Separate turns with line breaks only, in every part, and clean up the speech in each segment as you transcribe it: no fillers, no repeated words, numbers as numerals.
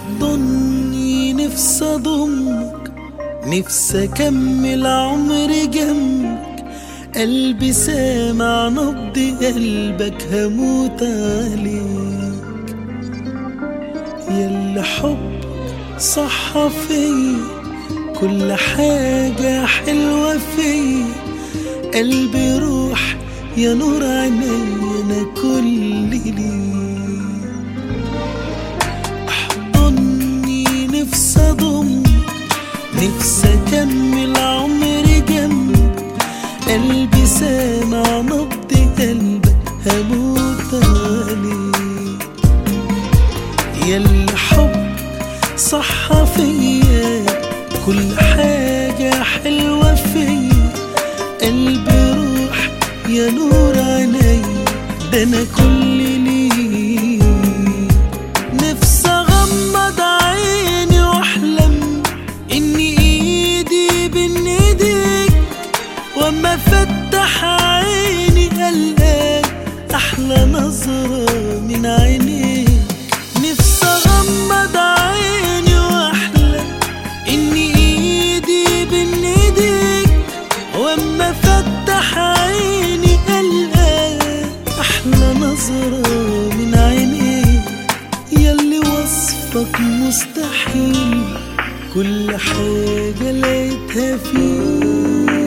احضني نفسي اضمك، نفسي اكمل عمري جنبك، قلبي سامع نبض قلبك هموت عليك. ياللي حبك صح فيا كل حاجة حلوة فيا، قلبي روح يا نور عيني انا كل ليك. احضني نفسي اضمك، نفسي اكمل عمري جنبك، قلبي سامع نبض قلبك هموت عليك. ياللي حبك صح فيا كل حاجة حلوة فيا، قلبي روح يا نور عيني ده انا كل ليك. نفسي اغمض عيني واحلم ان ايدي بين ايديك، واما افتح عيني القاك احلى نظرة من عينيك. نفسي اغمض عيني واحلم ان ايدي بين ايديك، واما افتح عيني القاك احلى نظرة من عينيك. ياللي وصفك مستحيل كل حاجة لقيتها فيك.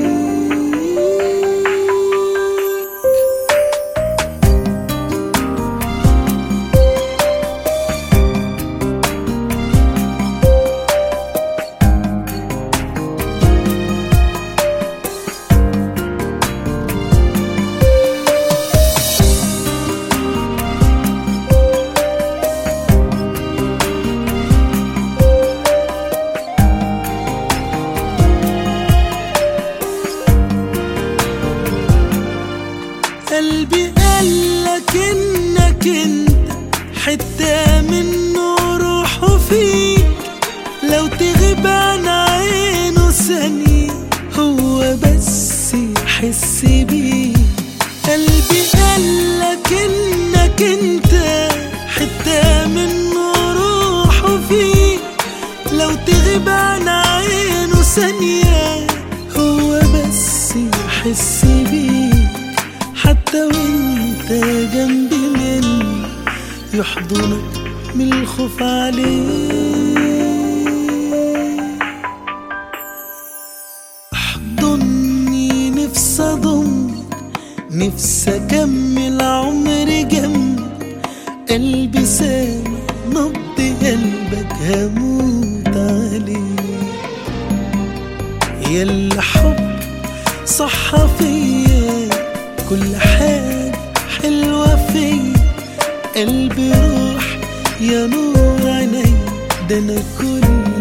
قلبي قالك انك انت حتة منه روحه فيك، لو تغيب عن عينه ثانية هو بس يحس بيك. قلبي قالك انك انت حتة منه روحه فيك، لو تغيب عن عينه ثانية هو بس يحس بيك. حتى وانت جنبي مني يحضنك من الخوف عليك. احضني نفسي اضمك، نفسي اكمل عمري جنبك، قلبي سامع نبض قلبك هموت عليك. ياللي حب صح فيا كل حاجة حلوة فيا، قلبي روح يا نور عيني ده انا كل